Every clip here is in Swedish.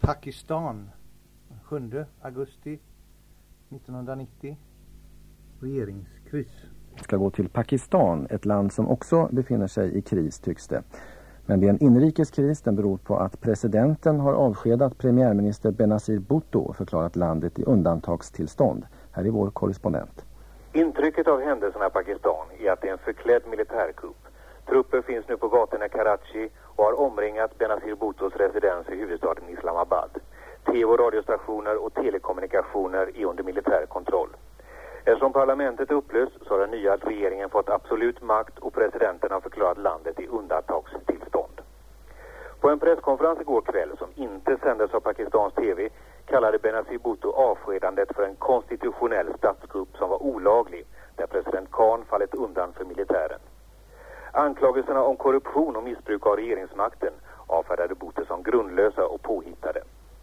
Pakistan 7 augusti 1990. Regeringskris. Ska gå till Pakistan, ett land som också befinner sig i kris tycks det. Men det är en inrikeskris, den beror på att presidenten har avskedat premiärminister Benazir Bhutto och förklarat landet i undantagstillstånd. Här är vår korrespondent. Intrycket av händelserna i Pakistan är att det är en förklädd militärkupp. Trupper finns nu på gatorna i Karachi och har omringat Benazir Bhuttos residens i huvudstaden Islamabad. TV- och radiostationer och telekommunikationer är under militär kontroll. Eftersom parlamentet är upplöst så har den nya regeringen fått absolut makt och presidenten har förklarat landet i undantagstillstånd. På en presskonferens igår kväll som inte sändes av Pakistans TV kallade Benazir Bhutto avskedandet för en konstitutionell statskupp som var olaglig, där president Khan fallit undan för militären. Anklagelserna om korruption och missbruk av regeringsmakten avfärdade Bhutto som grundlösa och påhittade.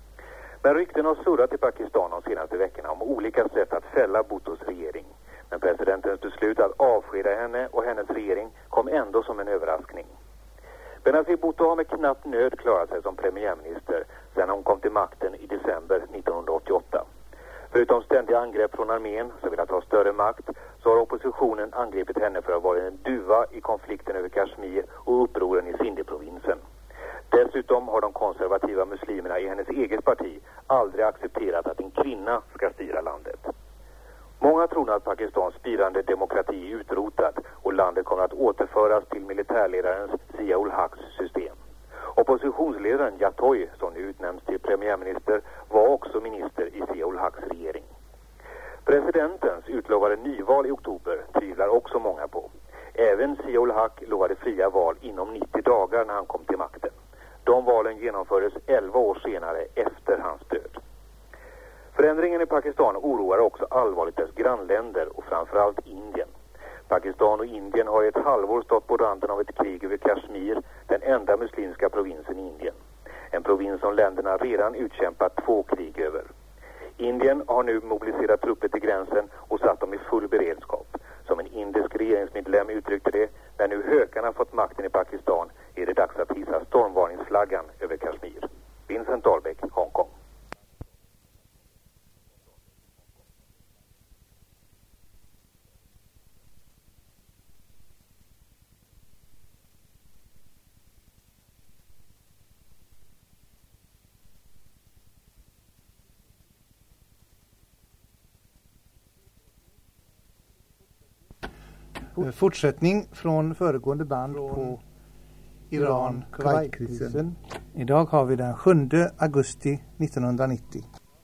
Men rykten har surrat i Pakistan de senaste veckorna om olika sätt att fälla Bhuttos regering. Men presidentens beslut att avskeda henne och hennes regering kom ändå som en överraskning. Benazir Bhutto har med knapp nöd klarat sig som premiärminister sedan hon kom till makten i december 1988. Förutom ständiga angrepp från armén som vill ha större makt så har oppositionen angripit henne för att vara en duva i konflikten över Kashmir och upproren i Sindhi-provinsen. Dessutom har de konservativa muslimerna i hennes eget parti aldrig accepterat att en kvinna ska styra landet. Många tror att Pakistans spirande demokrati är utrotad och landet kommer att återföras till militärledarens Zia-ul-Haqs system. Oppositionsledaren Yatoy, som nu utnämns till premiärminister, var också minister i Zia-ul-Haqs regering. Presidentens utlovade nyval i oktober tvivlar också många på. Även Zia-ul-Haq lovade fria val inom 90 dagar när han kom till makten. De valen genomfördes 11 år senare efter hans död. Förändringen i Pakistan oroar också allvarligt dess grannländer och framförallt Indien. Pakistan och Indien har i ett halvår stått på randen av ett krig över Kashmir, den enda muslimska provinsen i Indien. En provins som länderna redan utkämpat 2 krig över. Indien har nu mobiliserat trupper till gränsen och satt dem i full beredskap. Som en indisk regeringsmedlem uttryckte det, när nu hökarna fått makten i Pakistan är det dags att hissa stormvarningsflaggan över Kashmir. Vincent Dahlbeck, Hongkong. Fortsättning från föregående band på Iran-Kuwait-krisen. Idag har vi den 7 augusti 1990.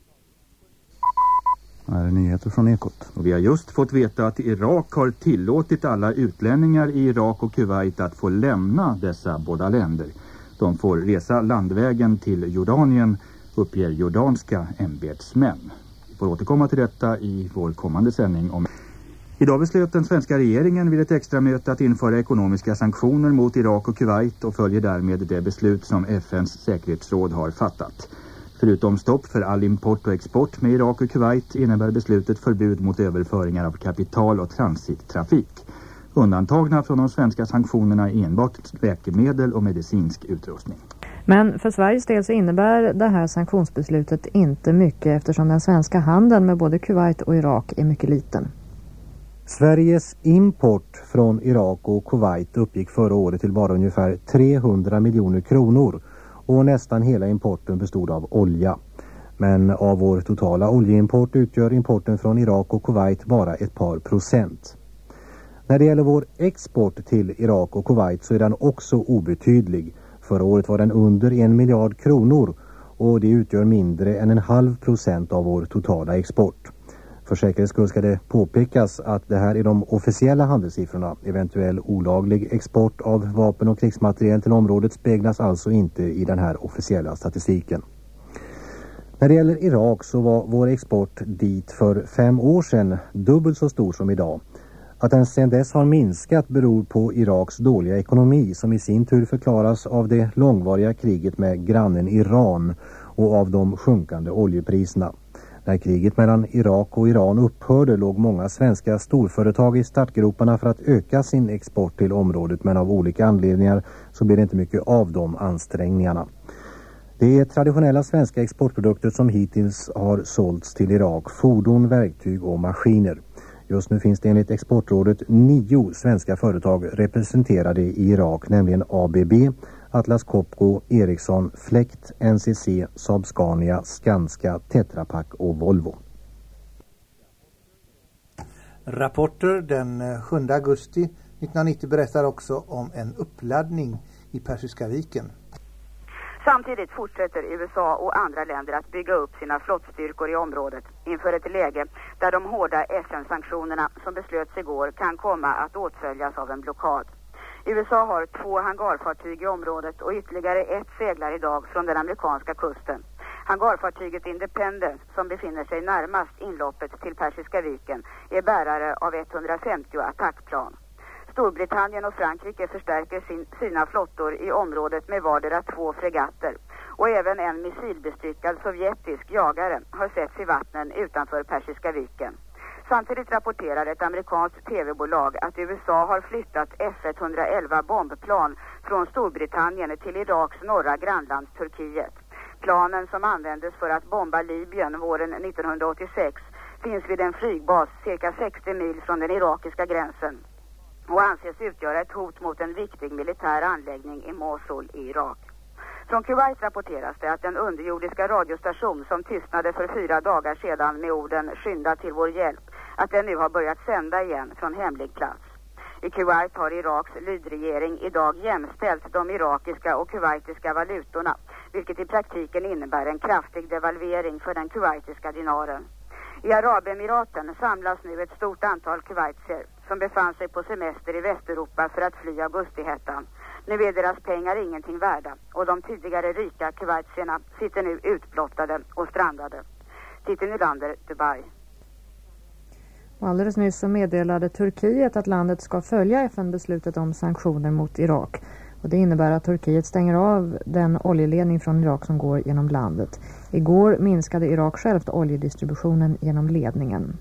Här är nyheter från Ekot. Och vi har just fått veta att Irak har tillåtit alla utlänningar i Irak och Kuwait att få lämna dessa båda länder. De får resa landvägen till Jordanien, uppger jordanska ämbetsmän. Vi får återkomma till detta i vår kommande sändning om... Idag beslöt den svenska regeringen vid ett extra möte att införa ekonomiska sanktioner mot Irak och Kuwait och följer därmed det beslut som FNs säkerhetsråd har fattat. Förutom stopp för all import och export med Irak och Kuwait innebär beslutet förbud mot överföringar av kapital och transittrafik. Undantagna från de svenska sanktionerna är enbart läkemedel och medicinsk utrustning. Men för Sveriges del så innebär det här sanktionsbeslutet inte mycket eftersom den svenska handeln med både Kuwait och Irak är mycket liten. Sveriges import från Irak och Kuwait uppgick förra året till bara ungefär 300 miljoner kronor och nästan hela importen bestod av olja. Men av vår totala oljeimport utgör importen från Irak och Kuwait bara ett par procent. När det gäller vår export till Irak och Kuwait så är den också obetydlig. Förra året var den under 1 miljard kronor och det utgör mindre än 0,5% av vår totala export. För säkerhets skull ska det påpekas att det här är de officiella handelssiffrorna. Eventuell olaglig export av vapen och krigsmateriel till området speglas alltså inte i den här officiella statistiken. När det gäller Irak så var vår export dit för 5 år sedan dubbelt så stor som idag. Att den sedan dess har minskat beror på Iraks dåliga ekonomi som i sin tur förklaras av det långvariga kriget med grannen Iran och av de sjunkande oljepriserna. När kriget mellan Irak och Iran upphörde låg många svenska storföretag i startgroparna för att öka sin export till området, men av olika anledningar så blev det inte mycket av de ansträngningarna. Det är traditionella svenska exportprodukter som hittills har sålts till Irak, fordon, verktyg och maskiner. Just nu finns det enligt Exportrådet 9 svenska företag representerade i Irak, nämligen ABB, Atlas Copco, Ericsson, Fläkt, NCC, Saab-Scania, Skanska, Tetra Pak och Volvo. Rapporter den 7 augusti 1990 berättar också om en uppladdning i Persiska viken. Samtidigt fortsätter USA och andra länder att bygga upp sina flottstyrkor i området inför ett läge där de hårda FN-sanktionerna som beslöts igår kan komma att åtföljas av en blockad. USA har 2 hangarfartyg i området och ytterligare ett seglar idag från den amerikanska kusten. Hangarfartyget Independence, som befinner sig närmast inloppet till Persiska viken, är bärare av 150 attackplan. Storbritannien och Frankrike förstärker sina flottor i området med vardera 2 fregatter. Och även en missilbestyckad sovjetisk jagare har setts i vattnen utanför Persiska viken. Samtidigt rapporterar ett amerikanskt tv-bolag att USA har flyttat F-111 bombplan från Storbritannien till Iraks norra grannland Turkiet. Planen som användes för att bomba Libyen våren 1986 finns vid en flygbas cirka 60 mil från den irakiska gränsen och anses utgöra ett hot mot en viktig militär anläggning i Mosul i Irak. Från Kuwait rapporteras det att den underjordiska radiostation som tystnade för 4 dagar sedan med orden "skynda till vår hjälp", att den nu har börjat sända igen från hemlig plats. I Kuwait har Iraks lydregering idag jämställt de irakiska och kuwaitiska valutorna, vilket i praktiken innebär en kraftig devalvering för den kuwaitiska dinaren. I Arabemiraten samlas nu ett stort antal kuwaitier som befann sig på semester i Västeuropa för att fly augustihettan. Nu är deras pengar ingenting värda och de tidigare rika kuwaitierna sitter nu utblottade och strandade. Titti Nylander, Dubai. Och alldeles nyss så meddelade Turkiet att landet ska följa FN-beslutet om sanktioner mot Irak. Och det innebär att Turkiet stänger av den oljeledning från Irak som går genom landet. Igår minskade Irak självt oljedistributionen genom ledningen.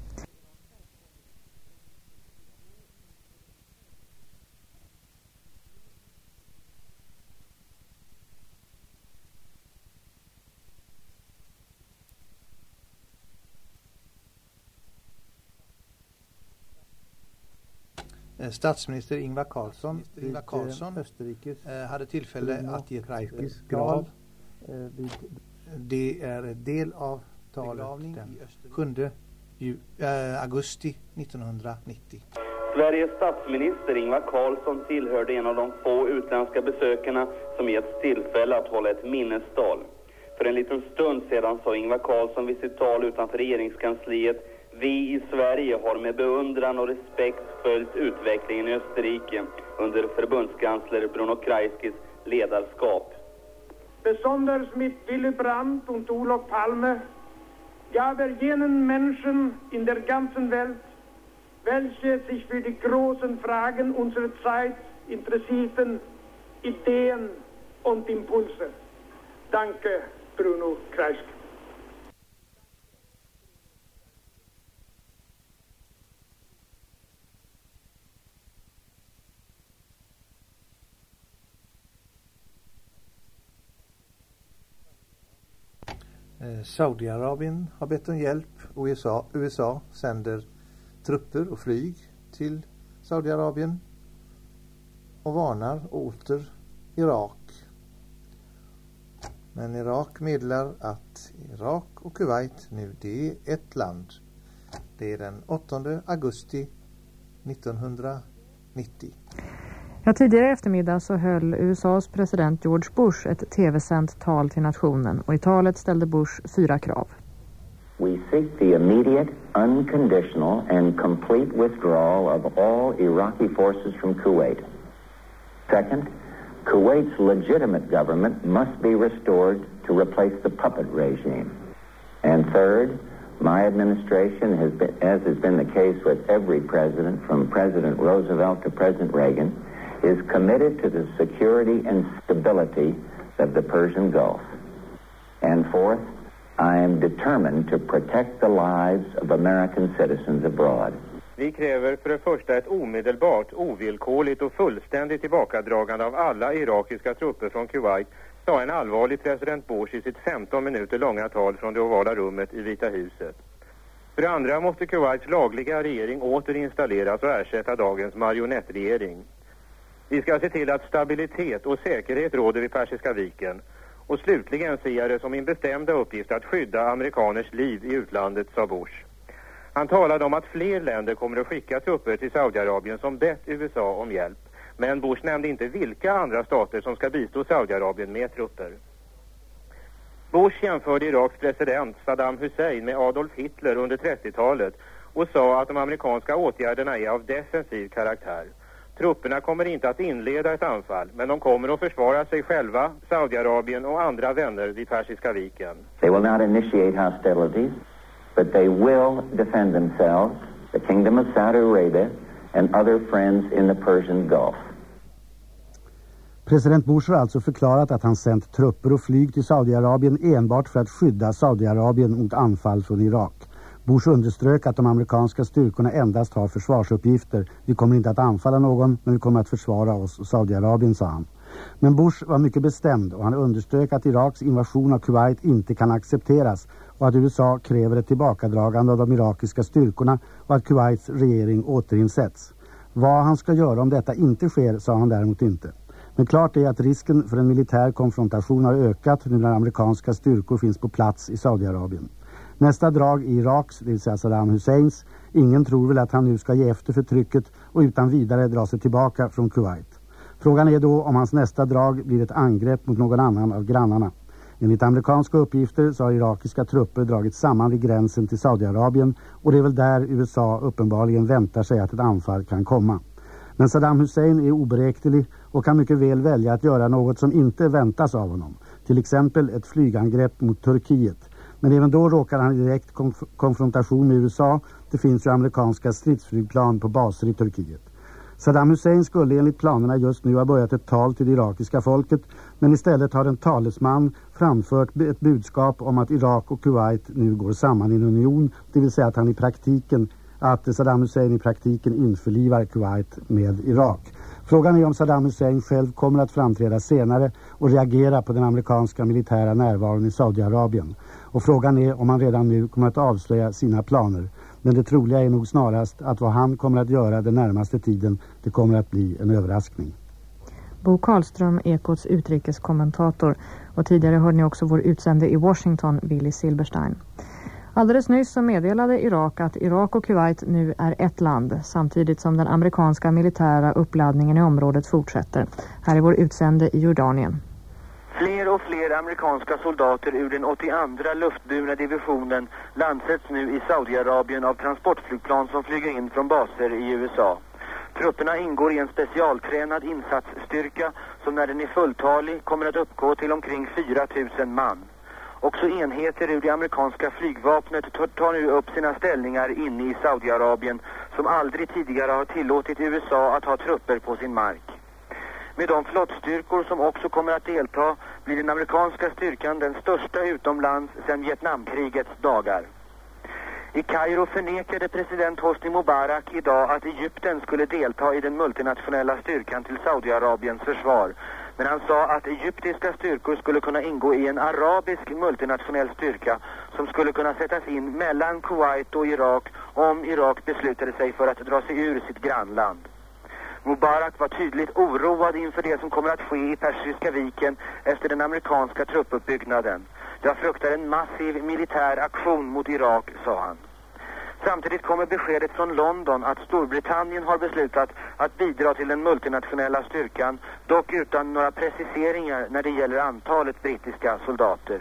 Statsminister Ingvar Carlsson Österrike hade tillfälle att ge Kreikis grav. Det är en del av talet den 7 augusti 1990. Sveriges statsminister Ingvar Carlsson tillhörde en av de få utländska besökarna som getts tillfälle att hålla ett minnestal. För en liten stund sedan sa Ingvar Carlsson vid sitt tal utanför regeringskansliet: "Vi i Sverige har med beundran och respekt följt utvecklingen i Österrike under förbundskansler Bruno Kreisky's ledarskap." Besonders mit Willy Brandt und Olof Palme gab jenen Menschen in der ganzen Welt, welche sich für die großen Fragen unserer Zeit interessierten, Ideen und Impulse. Danke, Bruno Kreisky. Saudiarabien har bett om hjälp och USA sänder trupper och flyg till Saudiarabien och varnar åter Irak. Men Irak meddelar att Irak och Kuwait nu det är ett land. Det är den 8 augusti 1990. Ja, tidigare eftermiddag så höll USAs president George Bush ett tv-sänt tal till nationen och i talet ställde Bush 4 krav. We seek the immediate, unconditional and complete withdrawal of all Iraqi forces from Kuwait. Second, Kuwait's legitimate government must be restored to replace the puppet regime. And third, my administration has been, as has been the case with every president from President Roosevelt to President Reagan, is committed to the security and stability of the Persian Gulf. And fourth, I am determined to protect the lives of American citizens abroad. Vi kräver för det första ett omedelbart, ovillkorligt och fullständigt tillbakadragande av alla irakiska trupper från Kuwait sa en allvarlig president Bush i sitt 15 minuter långa tal från det ovala rummet i Vita huset. För det andra måste Kuwaits lagliga regering återinstalleras och ersätta dagens marionettregering. Vi ska se till att stabilitet och säkerhet råder vid Persiska viken. Och slutligen ser jag det som min bestämda uppgift att skydda amerikaners liv i utlandet, sa Bush. Han talade om att fler länder kommer att skicka trupper till Saudiarabien som bett USA om hjälp. Men Bush nämnde inte vilka andra stater som ska bistå Saudiarabien med trupper. Bush jämförde Iraks president Saddam Hussein med Adolf Hitler under 30-talet och sa att de amerikanska åtgärderna är av defensiv karaktär. Trupperna kommer inte att inleda ett anfall, men de kommer att försvara sig själva, Saudiarabien och andra vänner vid Persiska viken. They will not initiate hostilities, but they will defend themselves, the Kingdom of Saudi Arabia and other friends in the Persian Gulf. President Bush har alltså förklarat att han sänt trupper och flyg till Saudiarabien enbart för att skydda Saudiarabien mot anfall från Irak. Bush underströk att de amerikanska styrkorna endast har försvarsuppgifter. Vi kommer inte att anfalla någon, men vi kommer att försvara oss och Saudiarabien, sa han. Men Bush var mycket bestämd och han underströk att Iraks invasion av Kuwait inte kan accepteras och att USA kräver ett tillbakadragande av de irakiska styrkorna och att Kuwaits regering återinsätts. Vad han ska göra om detta inte sker, sa han däremot inte. Men klart är att risken för en militär konfrontation har ökat nu när amerikanska styrkor finns på plats i Saudiarabien. Nästa drag i Iraks, det vill säga Saddam Husseins, ingen tror väl att han nu ska ge efter för trycket och utan vidare dra sig tillbaka från Kuwait. Frågan är då om hans nästa drag blir ett angrepp mot någon annan av grannarna. Enligt amerikanska uppgifter så har irakiska trupper dragit samman vid gränsen till Saudiarabien och det är väl där USA uppenbarligen väntar sig att ett anfall kan komma. Men Saddam Hussein är oberäknelig och kan mycket väl välja att göra något som inte väntas av honom. Till exempel ett flygangrepp mot Turkiet. Men även då råkar han i direkt konfrontation med USA. Det finns ju amerikanska stridsflygplan på baser i Turkiet. Saddam Hussein skulle enligt planerna just nu ha börjat ett tal till det irakiska folket, men istället har en talesman framfört ett budskap om att Irak och Kuwait nu går samman i en union, det vill säga att Saddam Hussein i praktiken införlivar Kuwait med Irak. Frågan är om Saddam Hussein själv kommer att framträda senare och reagera på den amerikanska militära närvaron i Saudiarabien. Och frågan är om han redan nu kommer att avslöja sina planer. Men det troliga är nog snarast att vad han kommer att göra den närmaste tiden, det kommer att bli en överraskning. Bo Karlström, Ekots utrikeskommentator. Och tidigare hörde ni också vår utsände i Washington, Billy Silberstein. Alldeles nyss så meddelade Irak att Irak och Kuwait nu är ett land, samtidigt som den amerikanska militära uppladdningen i området fortsätter. Här är vår utsände i Jordanien. Fler och fler amerikanska soldater ur den 82:a luftburna divisionen landsätts nu i Saudiarabien av transportflygplan som flyger in från baser i USA. Trupperna ingår i en specialtränad insatsstyrka som när den är fulltalig kommer att uppgå till omkring 4 000 man. Också enheter ur det amerikanska flygvapnet tar nu upp sina ställningar inne i Saudiarabien som aldrig tidigare har tillåtit USA att ha trupper på sin mark. Med de flottstyrkor som också kommer att delta blir den amerikanska styrkan den största utomlands sedan Vietnamkrigets dagar. I Kairo förnekade president Hosni Mubarak idag att Egypten skulle delta i den multinationella styrkan till Saudiarabiens försvar. Men han sa att egyptiska styrkor skulle kunna ingå i en arabisk multinationell styrka som skulle kunna sättas in mellan Kuwait och Irak om Irak beslutade sig för att dra sig ur sitt grannland. Mubarak var tydligt oroad inför det som kommer att ske i Persiska viken efter den amerikanska truppuppbyggnaden. Jag fruktar en massiv militär aktion mot Irak, sa han. Samtidigt kommer beskedet från London att Storbritannien har beslutat att bidra till den multinationella styrkan, dock utan några preciseringar när det gäller antalet brittiska soldater.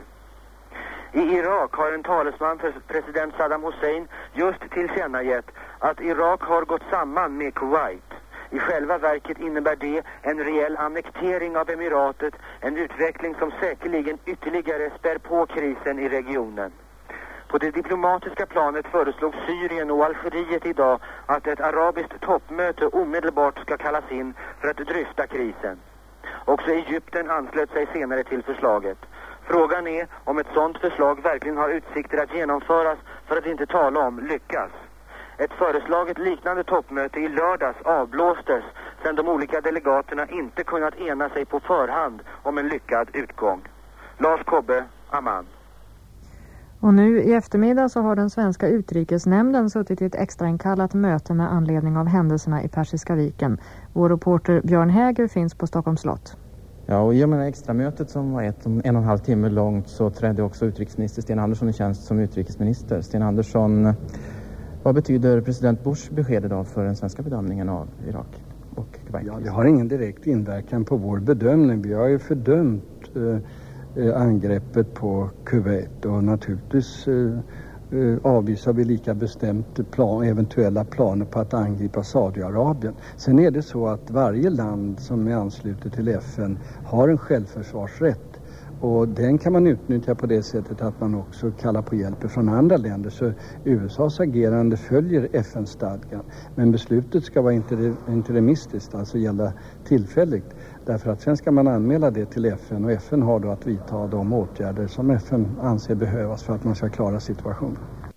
I Irak har en talesman för president Saddam Hussein just tillkännagett att Irak har gått samman med Kuwait. I själva verket innebär det en reell annektering av emiratet, en utveckling som säkerligen ytterligare spär på krisen i regionen. På det diplomatiska planet föreslog Syrien och Algeriet idag att ett arabiskt toppmöte omedelbart ska kallas in för att dryfta krisen. Också Egypten anslöt sig senare till förslaget. Frågan är om ett sådant förslag verkligen har utsikter att genomföras, för att inte tala om lyckas. Ett föreslaget liknande toppmöte i lördags avblåstes sedan de olika delegaterna inte kunnat ena sig på förhand om en lyckad utgång. Lars Kobbe, Amman. Och nu i eftermiddag så har den svenska utrikesnämnden suttit i ett extrainkallat möte med anledning av händelserna i Persiska viken. Vår reporter Björn Häger finns på Stockholms slott. Ja, och i och med det extramötet som var en och en halv timme långt så trädde också utrikesminister Sten Andersson i tjänst som utrikesminister. Sten Andersson, vad betyder president Bush besked idag för den svenska bedömningen av Irak och Kuwait? Ja, det har ingen direkt inverkan på vår bedömning. Vi har ju fördömt angreppet på Kuwait och naturligtvis avvisar vi lika bestämt eventuella planer på att angripa Saudiarabien. Sen är det så att varje land som är anslutet till FN har en självförsvarsrätt och den kan man utnyttja på det sättet att man också kallar på hjälp från andra länder. Så USAs agerande följer FN-stadgan, men beslutet ska vara interimistiskt, alltså gälla tillfälligt. Därför att sen ska man anmäla det till FN och FN har då att vidta de åtgärder som FN anser behövas för att man ska klara situationen.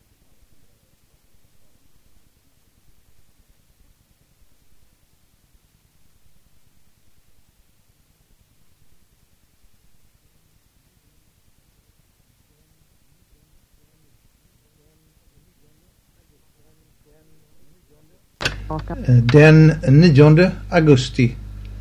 Den 9 augusti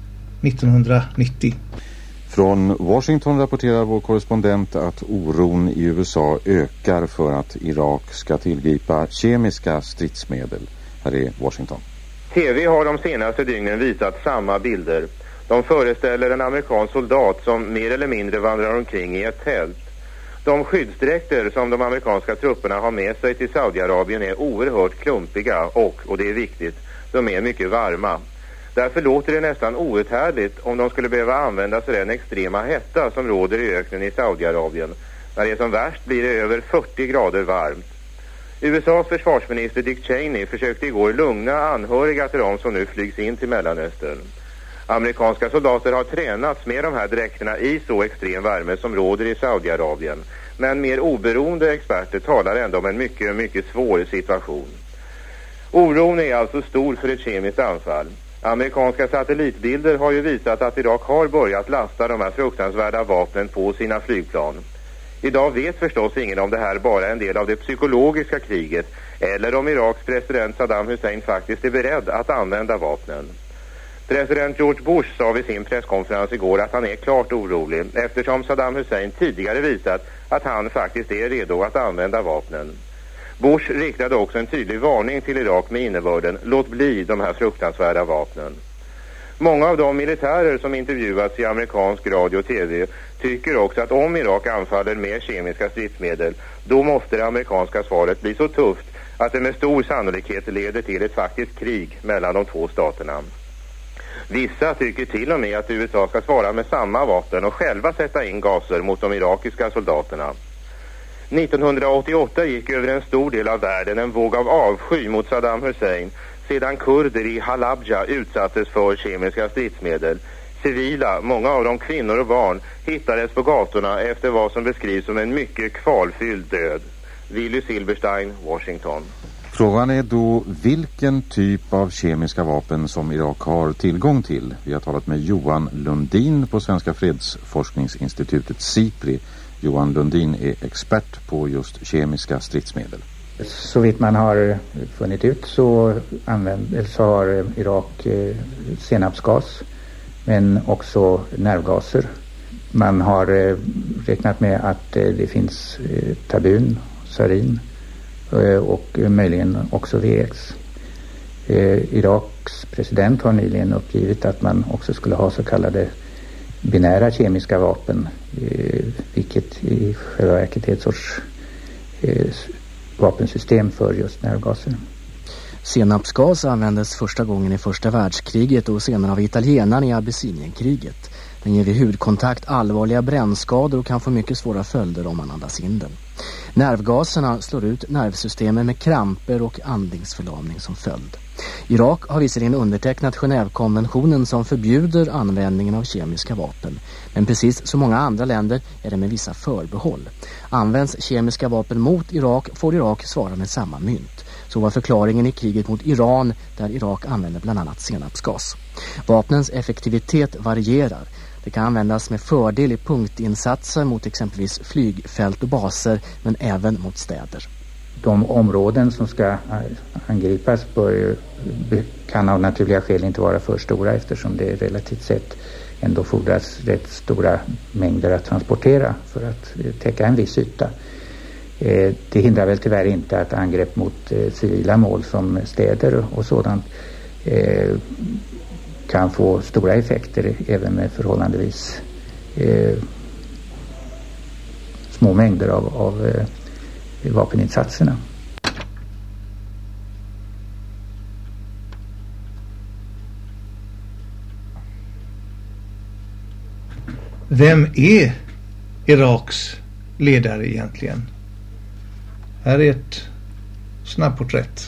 1990. Från Washington rapporterar vår korrespondent att oron i USA ökar för att Irak ska tillgripa kemiska stridsmedel. Här är Washington. TV har de senaste dygnen visat samma bilder. De föreställer en amerikansk soldat som mer eller mindre vandrar omkring i ett tält. De skyddsdräkter som de amerikanska trupperna har med sig till Saudiarabien är oerhört klumpiga och det är viktigt, de är mycket varma. Därför låter det nästan outhärdligt om de skulle behöva använda sig den extrema hetta som råder i öknen i Saudiarabien. När det är som värst blir det över 40 grader varmt. USAs försvarsminister Dick Cheney försökte igår lugna anhöriga till de som nu flygs in till Mellanöstern. Amerikanska soldater har tränats med de här dräkterna i så extrem värme som råder i Saudiarabien. Men mer oberoende experter talar ändå om en mycket, mycket svår situation. Oron är alltså stor för ett kemiskt anfall. Amerikanska satellitbilder har ju visat att Irak har börjat lasta de här fruktansvärda vapnen på sina flygplan. Idag vet förstås ingen om det här bara är en del av det psykologiska kriget eller om Iraks president Saddam Hussein faktiskt är beredd att använda vapnen. President George Bush sa vid sin presskonferens igår att han är klart orolig eftersom Saddam Hussein tidigare visat att han faktiskt är redo att använda vapnen. Bush riktade också en tydlig varning till Irak med innebörden: låt bli de här fruktansvärda vapnen. Många av de militärer som intervjuats i amerikansk radio och tv tycker också att om Irak anfaller med kemiska stridsmedel, då måste det amerikanska svaret bli så tufft att det med stor sannolikhet leder till ett faktiskt krig mellan de två staterna. Vissa tycker till och med att USA ska svara med samma vapen och själva sätta in gaser mot de irakiska soldaterna. 1988 gick över en stor del av världen en våg av avsky mot Saddam Hussein sedan kurder i Halabja utsattes för kemiska stridsmedel. Civila, många av dem kvinnor och barn, hittades på gatorna efter vad som beskrivs som en mycket kvalfylld död. Willy Silberstein, Washington. Frågan är då vilken typ av kemiska vapen som Irak har tillgång till. Vi har talat med Johan Lundin på Svenska fredsforskningsinstitutet SIPRI. Johan Lundin är expert på just kemiska stridsmedel. Så vitt man har funnit ut så har Irak senapsgas men också nervgaser. Man har räknat med att det finns tabun, sarin och möjligen också VX. Iraks president har nyligen uppgivit att man också skulle ha så kallade binära kemiska vapen, vilket i själva verket är ett sorts vapensystem för just nervgaser. Senapsgas användes första gången i första världskriget och senare av italienarna i Abessinienkriget. Den ger vid hudkontakt allvarliga brännskador och kan få mycket svåra följder om man andas in den. Nervgaserna slår ut nervsystemen med kramper och andningsförlamning som följd. Irak har visserligen undertecknat Genèvekonventionen som förbjuder användningen av kemiska vapen. Men precis som många andra länder är det med vissa förbehåll. Används kemiska vapen mot Irak får Irak svara med samma mynt. Så var förklaringen i kriget mot Iran, där Irak använder bland annat senapsgas. Vapnens effektivitet varierar. Det kan användas med fördel i punktinsatser mot exempelvis flygfält och baser, men även mot städer. De områden som ska angripas kan av naturliga skäl inte vara för stora, eftersom det relativt sett ändå fordras rätt stora mängder att transportera för att täcka en viss yta. Det hindrar väl tyvärr inte att angrepp mot civila mål som städer och sådant kan få stora effekter även med förhållandevis små mängder av vapeninsatserna. Vem är Iraks ledare egentligen? Här är ett snabbporträtt.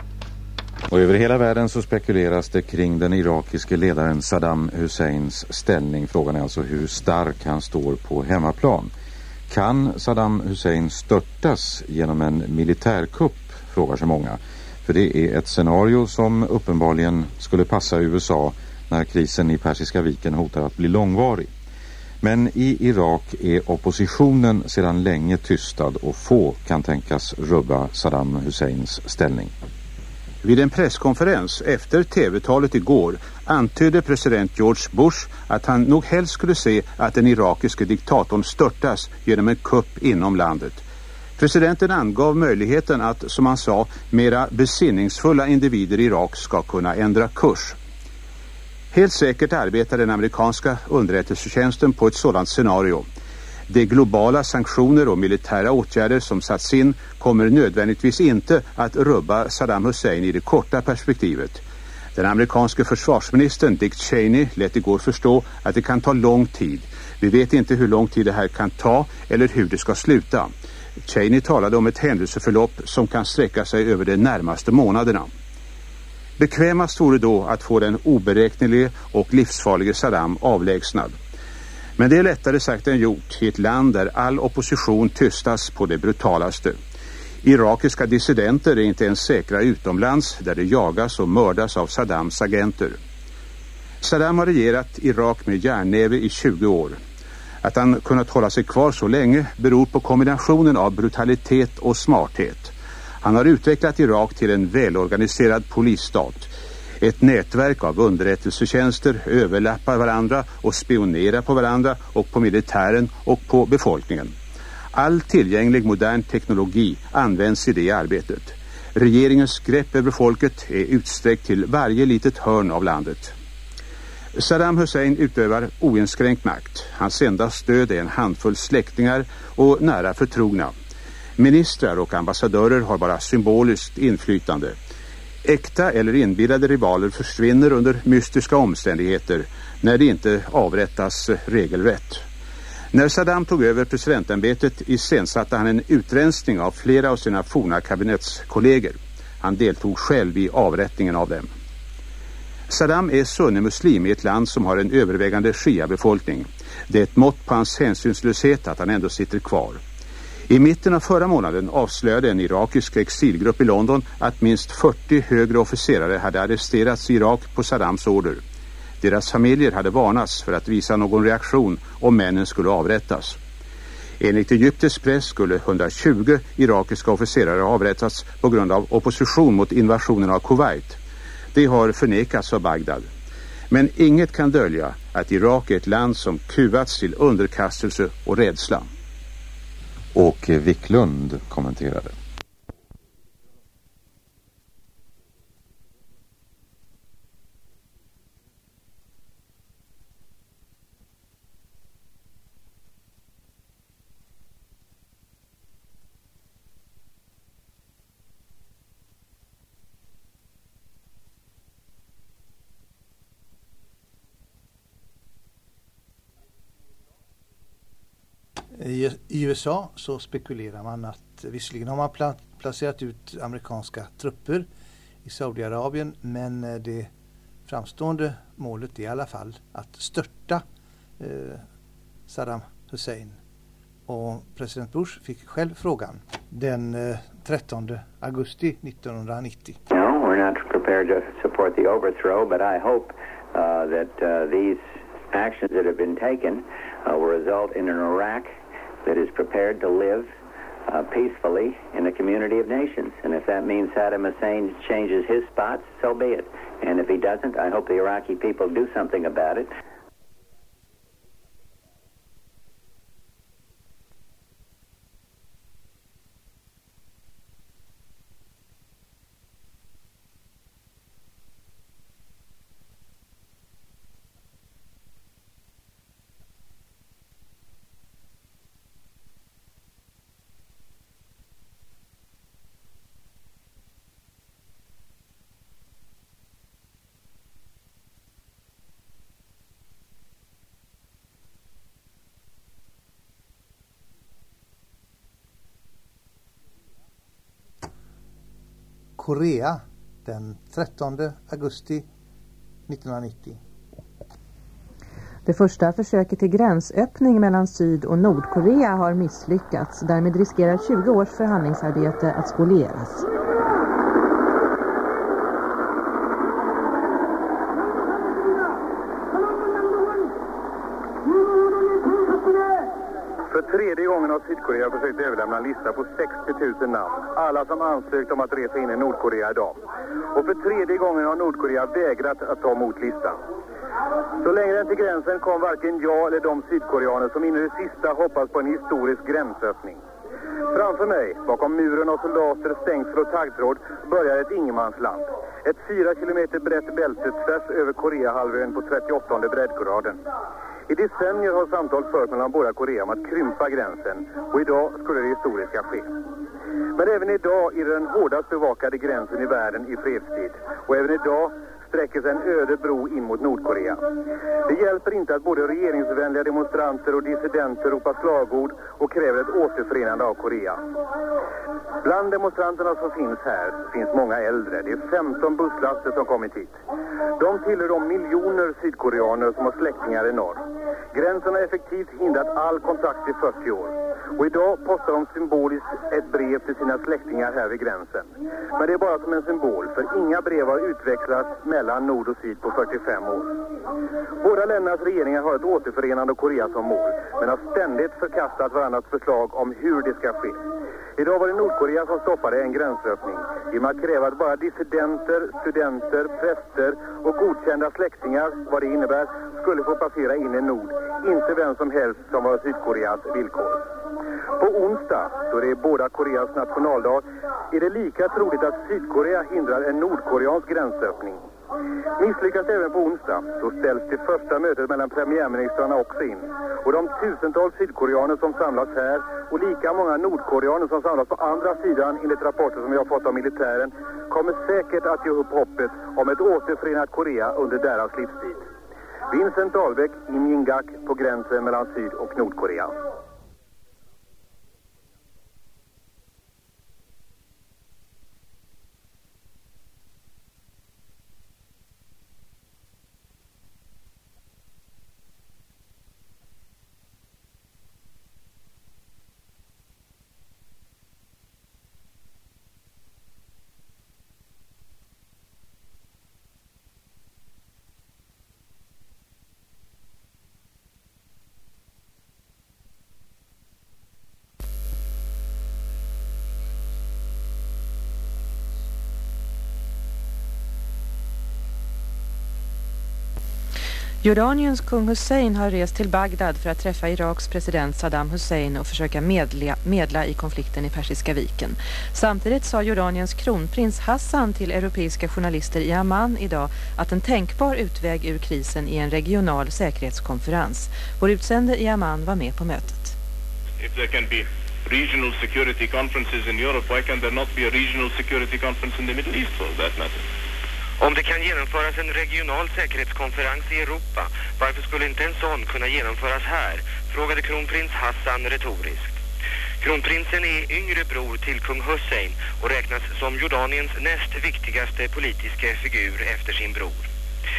Och över hela världen så spekuleras det kring den irakiske ledaren Saddam Husseins ställning. Frågan är alltså hur stark han står på hemmaplan. Kan Saddam Hussein störtas genom en militärkupp, frågar sig många. För det är ett scenario som uppenbarligen skulle passa USA när krisen i Persiska viken hotar att bli långvarig. Men i Irak är oppositionen sedan länge tystad och få kan tänkas rubba Saddam Husseins ställning. Vid en presskonferens efter tv-talet igår antydde president George Bush att han nog helst skulle se att den irakiske diktatorn störtas genom en kupp inom landet. Presidenten angav möjligheten att, som han sa, mera besinningsfulla individer i Irak ska kunna ändra kurs. Helt säkert arbetar den amerikanska underrättelsetjänsten på ett sådant scenario. De globala sanktioner och militära åtgärder som satts in kommer nödvändigtvis inte att rubba Saddam Hussein i det korta perspektivet. Den amerikanske försvarsministern Dick Cheney lät igår förstå att det kan ta lång tid. Vi vet inte hur lång tid det här kan ta eller hur det ska sluta. Cheney talade om ett händelseförlopp som kan sträcka sig över de närmaste månaderna. Bekvämast vore då att få den oberäknelige och livsfarlige Saddam avlägsnad. Men det är lättare sagt än gjort i ett land där all opposition tystas på det brutalaste. Irakiska dissidenter är inte ens säkra utomlands där de jagas och mördas av Saddams agenter. Saddam har regerat Irak med järnnäve i 20 år. Att han kunnat hålla sig kvar så länge beror på kombinationen av brutalitet och smarthet. Han har utvecklat Irak till en välorganiserad polisstat. Ett nätverk av underrättelsetjänster överlappar varandra och spionerar på varandra och på militären och på befolkningen. All tillgänglig modern teknologi används i det arbetet. Regeringens grepp över folket är utsträckt till varje litet hörn av landet. Saddam Hussein utövar oinskränkt makt. Hans enda stöd är en handfull släktingar och nära förtrogna. Ministrar och ambassadörer har bara symboliskt inflytande. Äkta eller inbillade rivaler försvinner under mystiska omständigheter när de inte avrättas regelrätt. När Saddam tog över presidentämbetet iscensatte han en utrensning av flera av sina forna kabinettskollegor. Han deltog själv i avrättningen av dem. Saddam är sunnimuslim i ett land som har en övervägande shia-befolkning. Det är ett mått på hans hänsynslöshet att han ändå sitter kvar. I mitten av förra månaden avslöjade en irakisk exilgrupp i London att minst 40 högre officerare hade arresterats i Irak på Saddams order. Deras familjer hade varnats för att visa någon reaktion om männen skulle avrättas. Enligt egyptisk press skulle 120 irakiska officerare avrättats på grund av opposition mot invasionen av Kuwait. Det har förnekats av Bagdad. Men inget kan dölja att Irak är ett land som kuvats till underkastelse och rädsla. Och Wiklund kommenterade. I USA så spekulerar man att visserligen har man placerat ut amerikanska trupper i Saudiarabien, men det framstående målet är i alla fall att störta Saddam Hussein. Och president Bush fick själv frågan den 13 augusti 1990. No, we're not prepared to support the overthrow, but I hope that these actions that have been taken will result in an Iraq that is prepared to live peacefully in a community of nations. And if that means Saddam Hussein changes his spots, so be it. And if he doesn't, I hope the Iraqi people do something about it. Korea den 13 augusti 1990. Det första försöket till gränsöppning mellan Syd- och Nordkorea har misslyckats. Därmed riskerar 20 års förhandlingsarbete att spolieras. För tredje gången har Sydkorea försökt överlämna en lista på 60 000 namn. Alla som ansökt om att resa in i Nordkorea idag. Och för tredje gången har Nordkorea vägrat att ta emot listan. Så länge än till gränsen kom varken jag eller de sydkoreaner som in i det sista hoppas på en historisk gränsöppning. Framför mig, bakom muren av soldater, stängsel och taggtråd, börjar ett ingenmansland. Ett 4 kilometer brett bälte tvärs över Koreahalvön på 38:e breddgraden. I decennier har samtal förts mellan båda Korea om att krympa gränsen, och idag skulle det historiska ske. Men även idag är det den hårdast bevakade gränsen i världen i fredstid, och även idag sträcker sig en öde bro in mot Nordkorea. Det hjälper inte att både regeringsvänliga demonstranter och dissidenter ropar slagord och kräver ett återförenande av Korea. Bland demonstranterna som finns här finns många äldre. Det är 15 busslaster som kommit hit. De tillhör de miljoner sydkoreaner som har släktingar i norr. Gränsen har effektivt hindrat all kontakt i 40 år. Och idag postar de symboliskt ett brev till sina släktingar här vid gränsen. Men det är bara som en symbol, för inga brev har utvecklats mellan nord och syd på 45 år. Båda ländernas regeringar har ett återförenande av Korea som mål, men har ständigt förkastat varandras förslag om hur det ska ske. Idag var det Nordkorea som stoppade en gränsöppning genom att kräva att bara dissidenter, studenter, präster och godkända släktingar, vad det innebär, skulle få passera in i nord. Inte vem som helst som var Sydkoreas villkor. På onsdag, då det är båda Koreas nationaldag, är det lika troligt att Sydkorea hindrar en nordkoreansk gränsöppning. Misslyckas även på onsdag, så ställs det första mötet mellan premiärministrarna också in. Och de tusentals sydkoreaner som samlas här och lika många nordkoreaner som samlas på andra sidan enligt rapporter som vi har fått av militären kommer säkert att ge upp hoppet om ett återförenat Korea under deras livstid. Vincent Dahlbeck i Mingak på gränsen mellan Syd- och Nordkorea. Jordaniens kung Hussein har rest till Bagdad för att träffa Iraks president Saddam Hussein och försöka medla i konflikten i Persiska viken. Samtidigt sa Jordaniens kronprins Hassan till europeiska journalister i Amman idag att en tänkbar utväg ur krisen är en regional säkerhetskonferens. Vår utsände i Amman var med på mötet. If there can be regional security conferences in Europe, why can there not be a regional security conference in the Middle East for that matter? Om det kan genomföras en regional säkerhetskonferens i Europa, varför skulle inte en sån kunna genomföras här? Frågade kronprins Hassan retoriskt. Kronprinsen är yngre bror till kung Hussein och räknas som Jordaniens näst viktigaste politiska figur efter sin bror.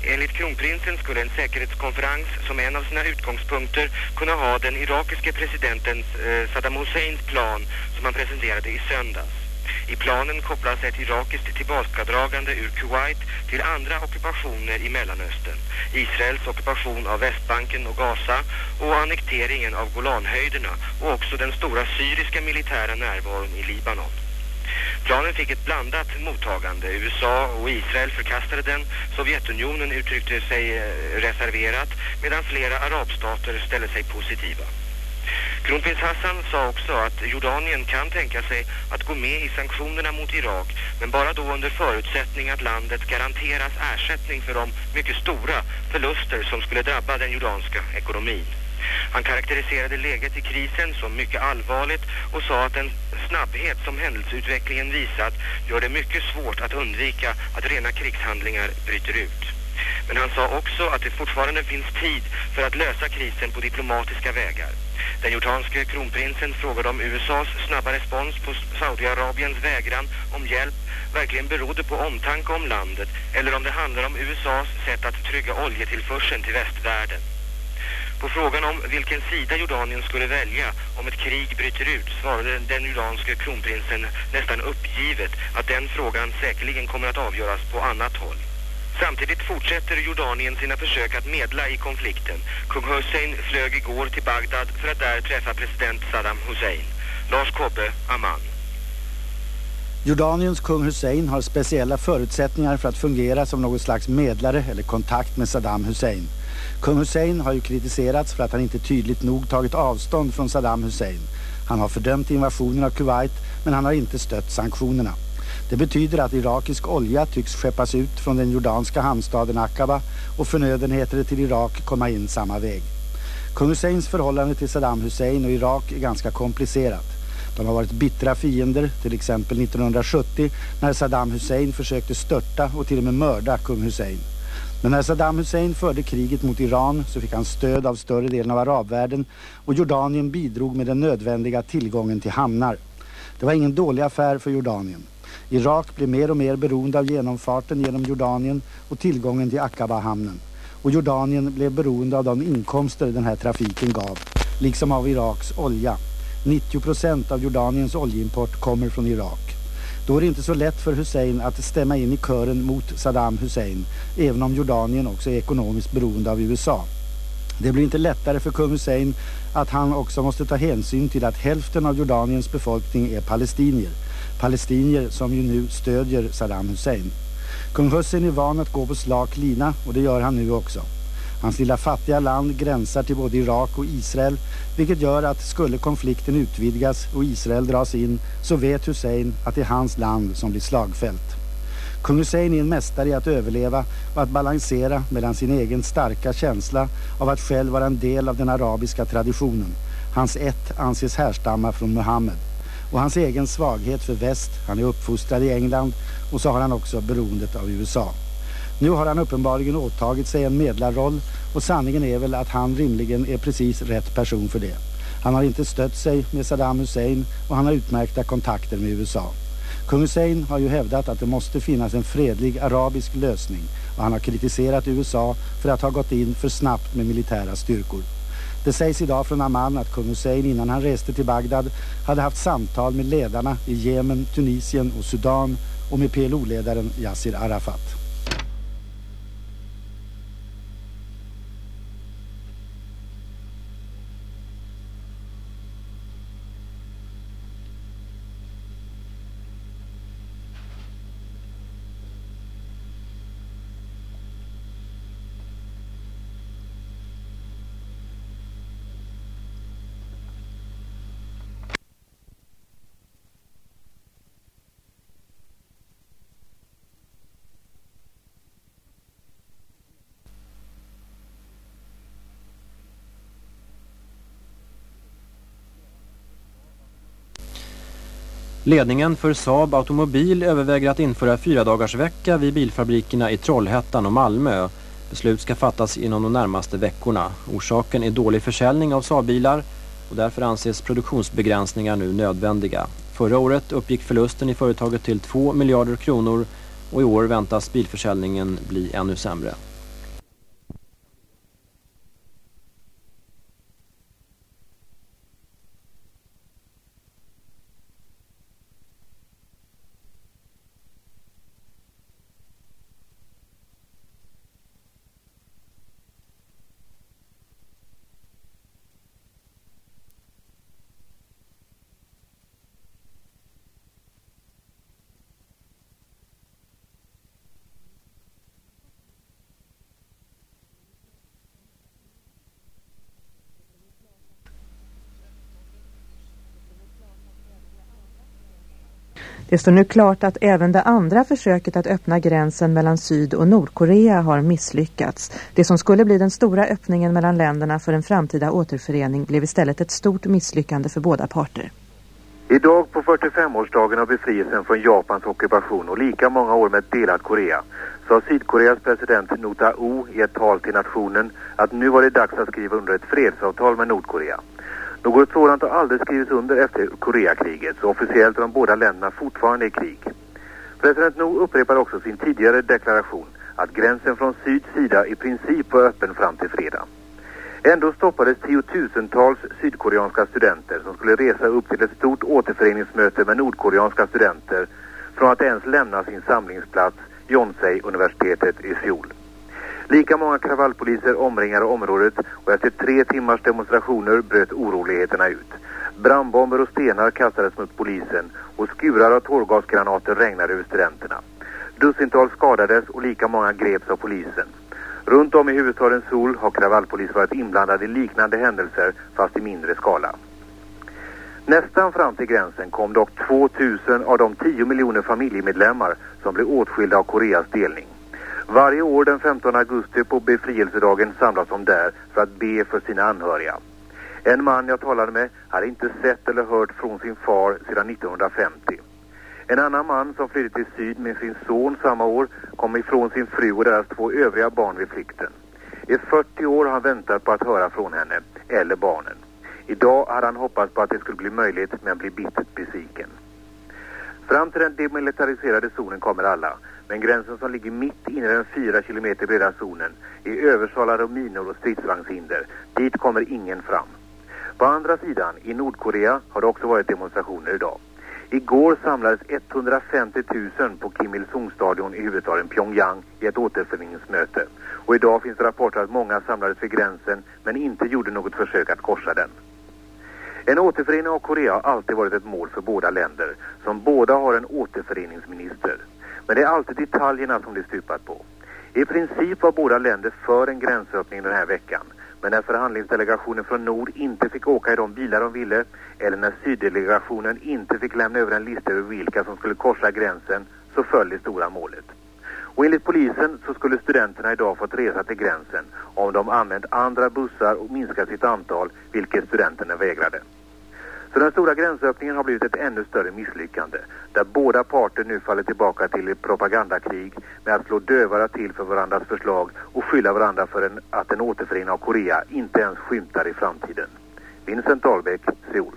Enligt kronprinsen skulle en säkerhetskonferens som en av sina utgångspunkter kunna ha den irakiske presidenten Saddam Husseins plan som han presenterade i söndags. I planen kopplas ett irakiskt tillbakadragande ur Kuwait till andra ockupationer i Mellanöstern. Israels ockupation av Västbanken och Gaza och annekteringen av Golanhöjderna och också den stora syriska militära närvaron i Libanon. Planen fick ett blandat mottagande. USA och Israel förkastade den. Sovjetunionen uttryckte sig reserverat medan flera arabstater ställde sig positiva. Kronprins Hassan sa också att Jordanien kan tänka sig att gå med i sanktionerna mot Irak, men bara då under förutsättning att landet garanteras ersättning för de mycket stora förluster som skulle drabba den jordanska ekonomin. Han karaktäriserade läget i krisen som mycket allvarligt och sa att den snabbhet som händelseutvecklingen visat gör det mycket svårt att undvika att rena krigshandlingar bryter ut. Men han sa också att det fortfarande finns tid för att lösa krisen på diplomatiska vägar. Den jordanske kronprinsen frågade om USAs snabba respons på Saudiarabiens vägran om hjälp verkligen berodde på omtanke om landet eller om det handlar om USAs sätt att trygga oljetillförseln till västvärlden. På frågan om vilken sida Jordanien skulle välja om ett krig bryter ut svarade den jordanske kronprinsen nästan uppgivet att den frågan säkerligen kommer att avgöras på annat håll. Samtidigt fortsätter Jordanien sina försök att medla i konflikten. Kung Hussein flög igår till Bagdad för att där träffa president Saddam Hussein. Lars Kobbe, Amman. Jordaniens kung Hussein har speciella förutsättningar för att fungera som någon slags medlare eller kontakt med Saddam Hussein. Kung Hussein har ju kritiserats för att han inte tydligt nog tagit avstånd från Saddam Hussein. Han har fördömt invasionen av Kuwait, men han har inte stött sanktionerna. Det betyder att irakisk olja tycks skeppas ut från den jordanska hamnstaden Aqaba och förnödenheter till Irak komma in samma väg. Kung Husseins förhållande till Saddam Hussein och Irak är ganska komplicerat. De har varit bittra fiender, till exempel 1970 när Saddam Hussein försökte störta och till och med mörda kung Hussein. Men när Saddam Hussein förde kriget mot Iran så fick han stöd av större delen av arabvärlden och Jordanien bidrog med den nödvändiga tillgången till hamnar. Det var ingen dålig affär för Jordanien. Irak blev mer och mer beroende av genomfarten genom Jordanien och tillgången till Aqaba-hamnen. Och Jordanien blev beroende av de inkomster den här trafiken gav, liksom av Iraks olja. 90% av Jordaniens oljeimport kommer från Irak. Då är det inte så lätt för Hussein att stämma in i kören mot Saddam Hussein, även om Jordanien också är ekonomiskt beroende av USA. Det blir inte lättare för kung Hussein att han också måste ta hänsyn till att hälften av Jordaniens befolkning är palestinier. Palestinier som ju nu stödjer Saddam Hussein. Kung Hussein är van att gå på slak lina och det gör han nu också. Hans lilla fattiga land gränsar till både Irak och Israel, vilket gör att skulle konflikten utvidgas och Israel dras in så vet Hussein att det är hans land som blir slagfält. Kung Hussein är en mästare i att överleva och att balansera mellan sin egen starka känsla av att själv vara en del av den arabiska traditionen. Hans ett anses härstamma från Muhammed. Och hans egen svaghet för väst, han är uppfostrad i England och så har han också beroendet av USA. Nu har han uppenbarligen åtagit sig en medlarroll och sanningen är väl att han rimligen är precis rätt person för det. Han har inte stött sig med Saddam Hussein och han har utmärkta kontakter med USA. Kung Hussein har ju hävdat att det måste finnas en fredlig arabisk lösning och han har kritiserat USA för att ha gått in för snabbt med militära styrkor. Det sägs idag från Amman att kung Hussein innan han reste till Bagdad hade haft samtal med ledarna i Jemen, Tunisien och Sudan och med PLO-ledaren Yasser Arafat. Ledningen för Saab Automobil överväger att införa 4-dagarsvecka vid bilfabrikerna i Trollhättan och Malmö. Beslut ska fattas inom de närmaste veckorna. Orsaken är dålig försäljning av Saab-bilar och därför anses produktionsbegränsningar nu nödvändiga. Förra året uppgick förlusten i företaget till 2 miljarder kronor och i år väntas bilförsäljningen bli ännu sämre. Det står nu klart att även det andra försöket att öppna gränsen mellan Syd- och Nordkorea har misslyckats. Det som skulle bli den stora öppningen mellan länderna för en framtida återförening blev istället ett stort misslyckande för båda parter. Idag på 45-årsdagen av befrielsen från Japans ockupation och lika många år med ett delat Korea sa Sydkoreas president Roh Tae-woo i ett tal till nationen att nu var det dags att skriva under ett fredsavtal med Nordkorea. Något sådant har aldrig skrivits under efter Koreakriget, så officiellt är de båda länderna fortfarande i krig. President Roh upprepar också sin tidigare deklaration att gränsen från syds sida i princip var öppen fram till fredag. Ändå stoppades tiotusentals sydkoreanska studenter som skulle resa upp till ett stort återföreningsmöte med nordkoreanska studenter från att ens lämna sin samlingsplats, Yonsei-universitetet i Seoul. Lika många kravallpoliser omringade området och efter 3 timmars demonstrationer bröt oroligheterna ut. Brandbomber och stenar kastades mot polisen och skurar av tårgasgranater regnade över studenterna. Dussintals skadades och lika många greps av polisen. Runt om i huvudstaden Seoul har kravallpolis varit inblandade i liknande händelser fast i mindre skala. Nästan fram till gränsen kom dock 2000 av de 10 miljoner familjemedlemmar som blev åtskilda av Koreas delning. Varje år den 15 augusti på befrielsedagen samlas de där för att be för sina anhöriga. En man jag talade med hade inte sett eller hört från sin far sedan 1950. En annan man som flydde till syd med sin son samma år kom ifrån sin fru och deras 2 övriga barn vid flykten. I 40 år har han väntat på att höra från henne eller barnen. Idag hade han hoppats på att det skulle bli möjligt men blir bittert besviken. Fram till den demilitariserade zonen kommer alla, men gränsen som ligger mitt inne i den 4 kilometer breda zonen är översalad av minor och stridsvagnshinder. Dit kommer ingen fram. På andra sidan, i Nordkorea, har det också varit demonstrationer idag. Igår samlades 150 000 på Kim Il-sung-stadion i huvudstaden Pyongyang i ett återföreningsmöte. Och idag finns det rapporter att många samlades vid gränsen men inte gjorde något försök att korsa den. En återförening av Korea har alltid varit ett mål för båda länder, som båda har en återföreningsminister. Men det är alltid detaljerna som det stupat på. I princip var båda länder för en gränsöppning den här veckan. Men när förhandlingsdelegationen från nord inte fick åka i de bilar de ville, eller när syddelegationen inte fick lämna över en lista över vilka som skulle korsa gränsen, så föll det stora målet. Och enligt polisen så skulle studenterna idag fått resa till gränsen om de använt andra bussar och minskat sitt antal, vilket studenterna vägrade. Så den stora gränsöppningen har blivit ett ännu större misslyckande, där båda parter nu faller tillbaka till ett propagandakrig med att slå dövara till för varandras förslag och skylla varandra för att en återförening av Korea inte ens skymtar i framtiden. Vincent Dahlbäck, Seoul.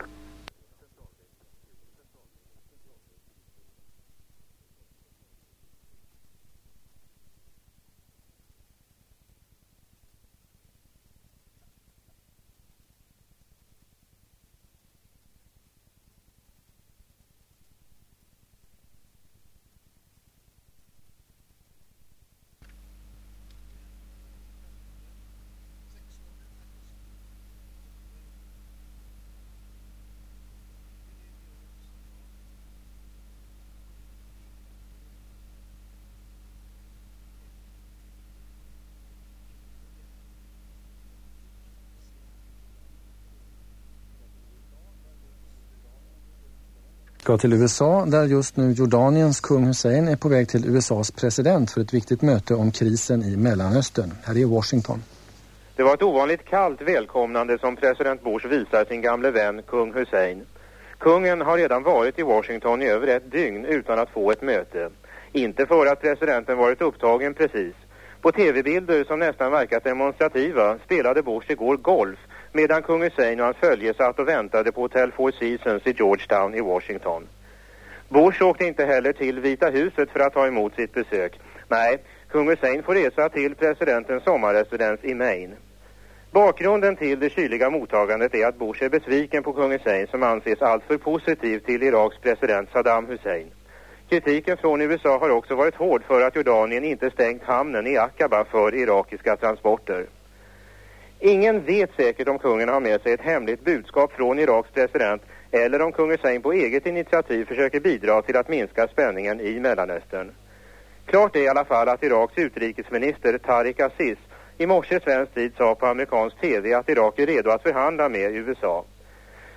Ska till USA där just nu Jordaniens kung Hussein är på väg till USAs president för ett viktigt möte om krisen i Mellanöstern. Här är Washington. Det var ett ovanligt kallt välkomnande som president Bush visar sin gamle vän kung Hussein. Kungen har redan varit i Washington i över 1 dygn utan att få ett möte. Inte för att presidenten varit upptagen precis. På tv-bilder som nästan verkat demonstrativa spelade Bush igår golf medan kung Hussein och hans följe satt och väntade på Hotel Four Seasons i Georgetown i Washington. Bush åkte inte heller till Vita huset för att ta emot sitt besök. Nej, kung Hussein får resa till presidentens sommarresidens i Maine. Bakgrunden till det kyliga mottagandet är att Bush är besviken på kung Hussein som anses alltför positiv till Iraks president Saddam Hussein. Kritiken från USA har också varit hård för att Jordanien inte stängt hamnen i Aqaba för irakiska transporter. Ingen vet säkert om kungen har med sig ett hemligt budskap från Iraks president eller om kung Hussein på eget initiativ försöker bidra till att minska spänningen i Mellanöstern. Klart är i alla fall att Iraks utrikesminister Tariq Aziz i morse svensk tid sa på amerikansk tv att Irak är redo att förhandla med USA.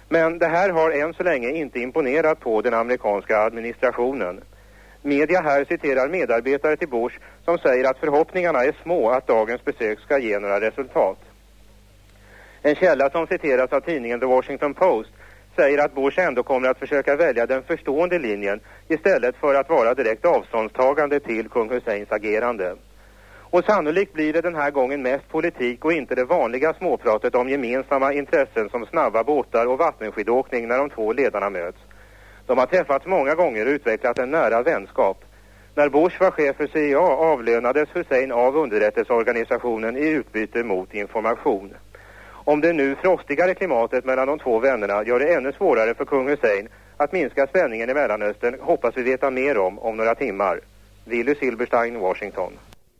Men det här har än så länge inte imponerat på den amerikanska administrationen. Media här citerar medarbetare till Bush som säger att förhoppningarna är små att dagens besök ska ge några resultat. En källa som citeras av tidningen The Washington Post säger att Bush ändå kommer att försöka välja den förstående linjen istället för att vara direkt avståndstagande till kung Husseins agerande. Och sannolikt blir det den här gången mest politik och inte det vanliga småpratet om gemensamma intressen som snabba båtar och vattenskidåkning när de två ledarna möts. De har träffats många gånger och utvecklat en nära vänskap. När Bush var chef för CIA avlönades Hussein av underrättelseorganisationen i utbyte mot information. Om det nu frostigare klimatet mellan de två vännerna gör det ännu svårare för kung Hussein att minska spänningen i Mellanöstern hoppas vi veta mer om några timmar. Willy Silberstein, Washington.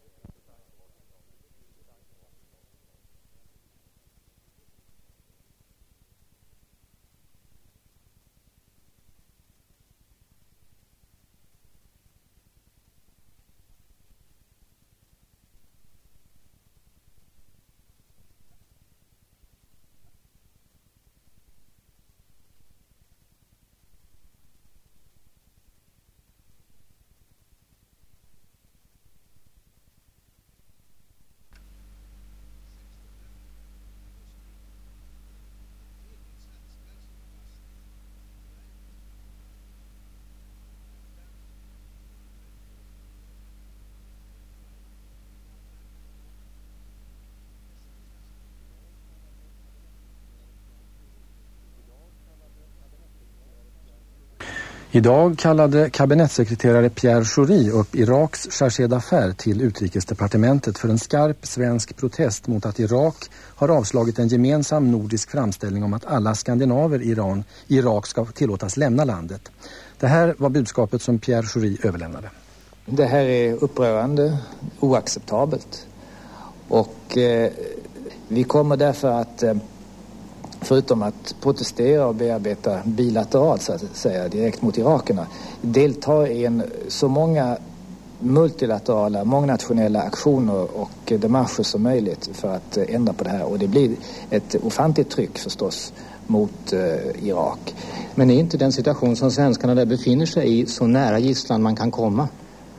Idag kallade kabinettssekreterare Pierre Schori upp Iraks chargé d'affaires till utrikesdepartementet för en skarp svensk protest mot att Irak har avslagit en gemensam nordisk framställning om att alla skandinaver i Irak ska tillåtas lämna landet. Det här var budskapet som Pierre Schori överlämnade. Det här är upprörande, oacceptabelt. Och vi kommer därför att förutom att protestera och bearbeta bilateralt så att säga direkt mot irakerna, delta i så många multilaterala, mångnationella aktioner och démarcher som möjligt för att ändra på det här. Och det blir ett ofantligt tryck förstås mot Irak. Men är inte den situation som svenskarna där befinner sig i så nära gisslan man kan komma?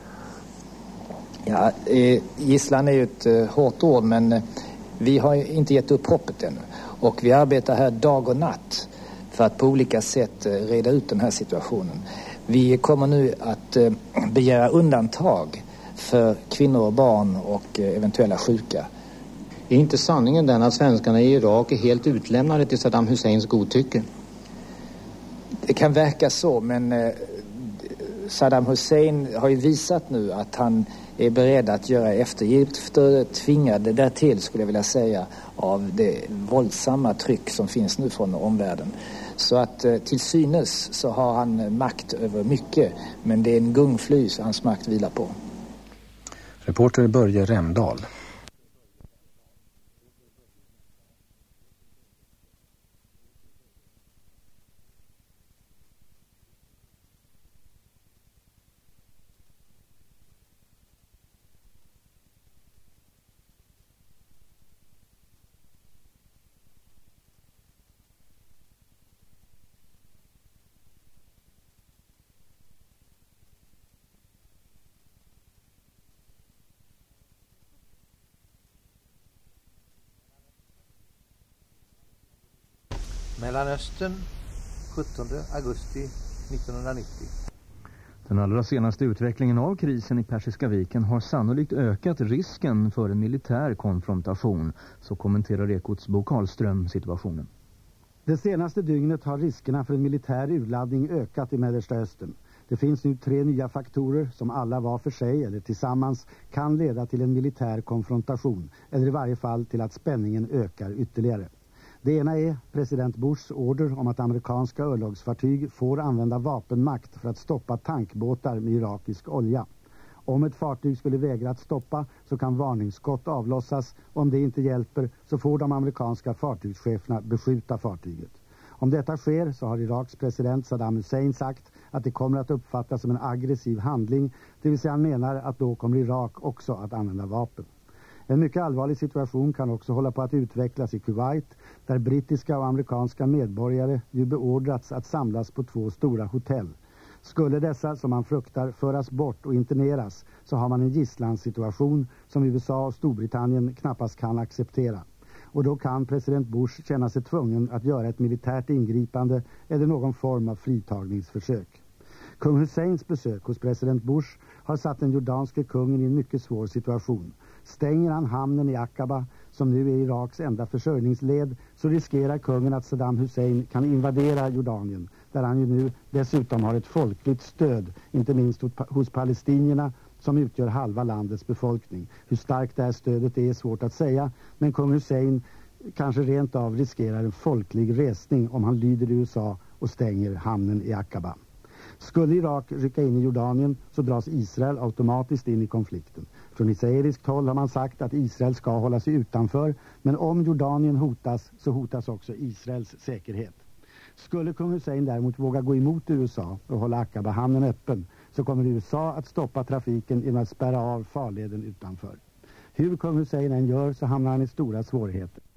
Ja, gisslan är ju ett hårt ord, men vi har inte gett upp hoppet ännu. Och vi arbetar här dag och natt för att på olika sätt reda ut den här situationen. Vi kommer nu att begära undantag för kvinnor och barn och eventuella sjuka. Är inte sanningen den att svenskarna i Irak är helt utlämnade till Saddam Husseins godtycke? Det kan verka så, men Saddam Hussein har ju visat nu att han är beredd att göra eftergifter, tvingade därtill skulle jag vilja säga, av det våldsamma tryck som finns nu från omvärlden. Så att till synes så har han makt över mycket, men det är en gungfly så hans makt vilar på. Reporter Börje Remdahl. Mellanöstern 17 augusti 1990. Den allra senaste utvecklingen av krisen i Persiska viken har sannolikt ökat risken för en militär konfrontation, så kommenterar Ekots Bo Karlström situationen. Det senaste dygnet har riskerna för en militär urladdning ökat i Mellersta Östern. Det finns nu 3 nya faktorer som alla var för sig eller tillsammans kan leda till en militär konfrontation, eller i varje fall till att spänningen ökar ytterligare. Det ena är president Bushs order om att amerikanska örlogsfartyg får använda vapenmakt för att stoppa tankbåtar med irakisk olja. Om ett fartyg skulle vägra att stoppa så kan varningsskott avlossas. Om det inte hjälper så får de amerikanska fartygscheferna beskjuta fartyget. Om detta sker så har Iraks president Saddam Hussein sagt att det kommer att uppfattas som en aggressiv handling, det vill säga han menar att då kommer Irak också att använda vapen. En mycket allvarlig situation kan också hålla på att utvecklas i Kuwait, där brittiska och amerikanska medborgare ju beordrats att samlas på 2 stora hotell. Skulle dessa, som man fruktar, föras bort och interneras, så har man en gisslansituation som USA och Storbritannien knappast kan acceptera. Och då kan president Bush känna sig tvungen att göra ett militärt ingripande eller någon form av fritagningsförsök. Kung Husseins besök hos president Bush har satt den jordanske kungen i en mycket svår situation. Stänger han hamnen i Aqaba, som nu är Iraks enda försörjningsled, så riskerar kungen att Saddam Hussein kan invadera Jordanien, där han ju nu dessutom har ett folkligt stöd, inte minst hos palestinierna, som utgör halva landets befolkning. Hur starkt det här stödet är svårt att säga, men kung Hussein kanske rent av riskerar en folklig resning om han lyder USA och stänger hamnen i Aqaba. Skulle Irak rycka in i Jordanien så dras Israel automatiskt in i konflikten. Från israeliskt håll har man sagt att Israel ska hålla sig utanför, men om Jordanien hotas så hotas också Israels säkerhet. Skulle kung Hussein däremot våga gå emot USA och hålla Aqaba-hamnen öppen, så kommer USA att stoppa trafiken genom att spärra av farleden utanför. Hur kung Hussein än gör så hamnar han i stora svårigheter.